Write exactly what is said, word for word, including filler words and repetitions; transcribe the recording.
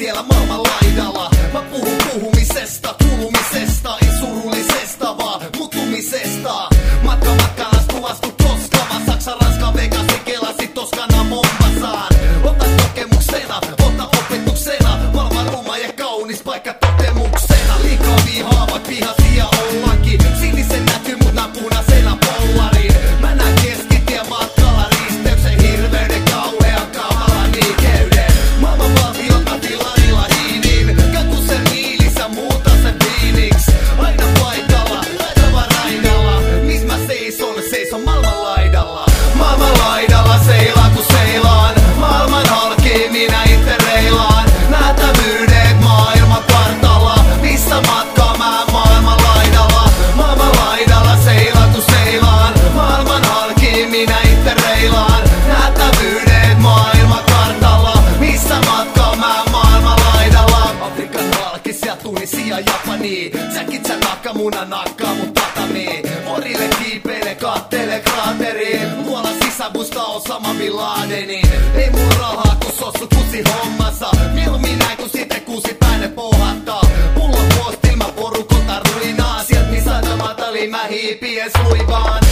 siellä maailman laidalla. Mä puhun puhumisesta, kulumisesta, ei surullisesta vaan mutumisesta. Matka matka astu astu koska mä Saksa, Ranska, Vegas, Kelasi, Toskana, Mombasaan. Ota kokemuksena, ota opetuksena, maailman ruma ja kaunis paikka totemuksena. Liikaa vihaavat vihasia ollakin, sinisen näkyy mut nää punaisena pollariin. Mä näen keskitien matkalla risteyksen hirveyden kauhean kamalan niikeyden. Maailman valtiota tilarilla hiiniin, katu sen miilissä muuta sen viiniks. Aina paikalla, laitava raidalla, mis mä seison, seison maailman laidalla. Maailman laidalla seilaan kun seilaan, maailman halki minä itse reilaan. Nähtävyydet maailman kartalla, missä matkaa mä maailman laidalla. Maailman laidalla seilaan kun seilaan, maailman halki minä itse reilaan. Nähtävyydet maailman kartalla, missä matkaa mä maailman laidalla. Afrikan halki, sieltä Tunisia, Japani, Jackie Chan nakka, muna nakkaa mut tatami. Orille kiipeile, kattele kraateriin, luola sisäbusta Osama Bin Ladenin. Ei mun rahaa kun sossu kusi hommassa, mieluummin näin kun sitten kuusi päine pohata. Mulla on postil, mä porukota ruinaa, sielt missä mataliin mä hiipien suivaan.